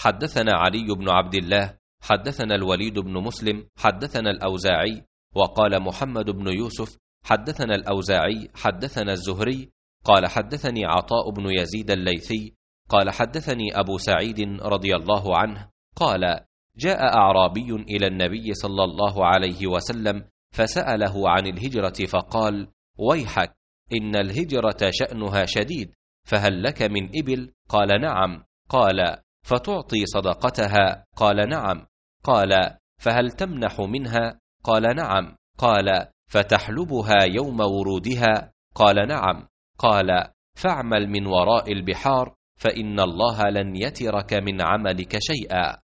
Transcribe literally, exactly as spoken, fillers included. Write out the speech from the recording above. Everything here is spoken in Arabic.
حدثنا علي بن عبد الله حدثنا الوليد بن مسلم حدثنا الأوزاعي. وقال محمد بن يوسف حدثنا الأوزاعي حدثنا الزهري قال حدثني عطاء بن يزيد الليثي قال حدثني أبو سعيد رضي الله عنه قال: جاء أعرابي إلى النبي صلى الله عليه وسلم فسأله عن الهجرة فقال: ويحك، إن الهجرة شأنها شديد، فهل لك من إبل؟ قال: نعم. قال: فتعطي صدقتها؟ قال: نعم. قال: فهل تمنح منها؟ قال: نعم. قال: فتحلبها يوم ورودها؟ قال: نعم. قال: فاعمل من وراء البحار، فإن الله لن يترك من عملك شيئا.